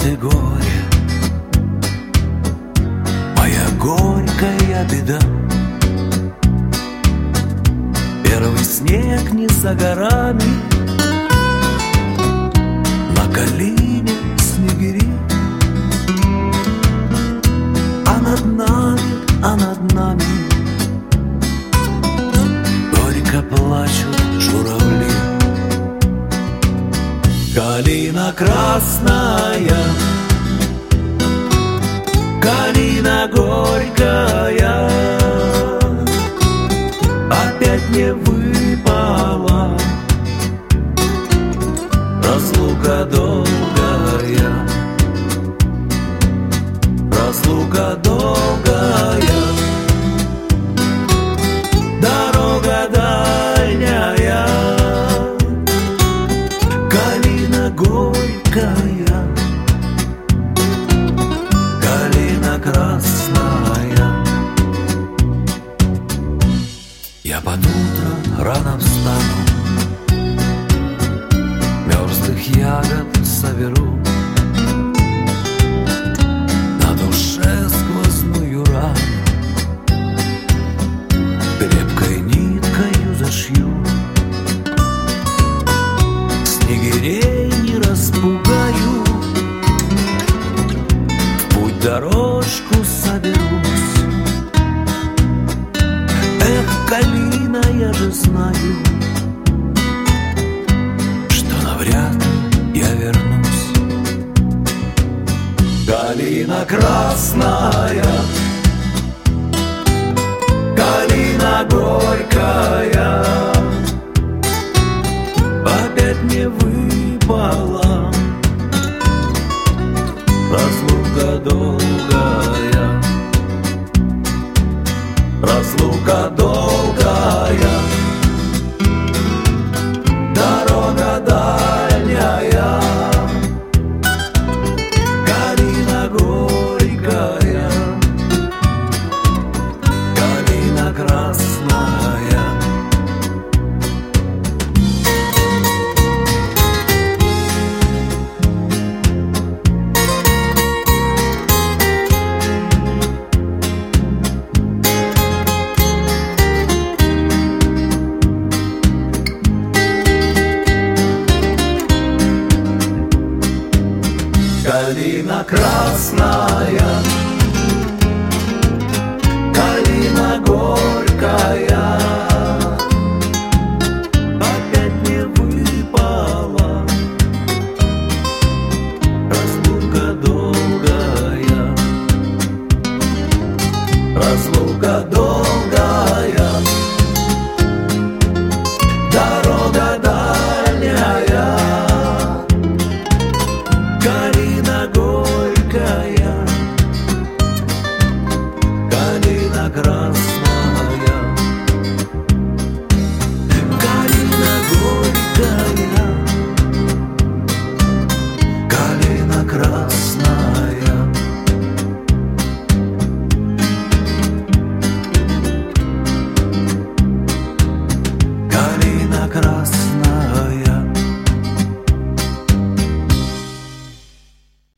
ты горе, моя горькая беда. Первый снег не за горами, на калине снегири. А над нами горько плачут журавли. Калина красная, калина горькая, опять не выпала, разлука долгая, разлука долгая, дорога дальняя, калина горькая, калина красная. Я под утро рано встану, мерзлых ягод соберу, на душе сквозную рану крепкой ниткою зашью. Снегирей не распугаю, в путь дорожку соберусь. Эх, калина, я же знаю, что навряд ли я вернусь. Калина красная, калина горькая, опять не выпала, разлука долгая, разлука долгая, дорога дальняя, калина горькая, калина красная. Калина красная, калина горькая, опять не выпала, разлука долгая, разлука долгая, дорога дальняя, калина горькая.